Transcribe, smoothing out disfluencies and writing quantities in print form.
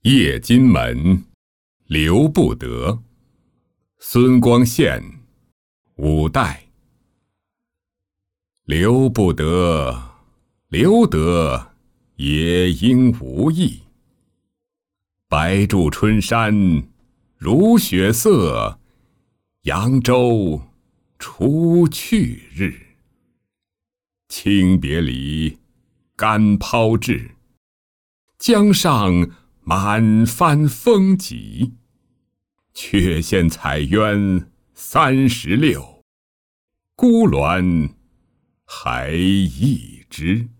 夜金门，刘不得。孙光宪，五代。刘不得，留得也应无益。白柱春山如雪色，扬州初去日。轻别离，干抛掷，江上满帆风急。却羡彩鸢36，孤鸾还一只。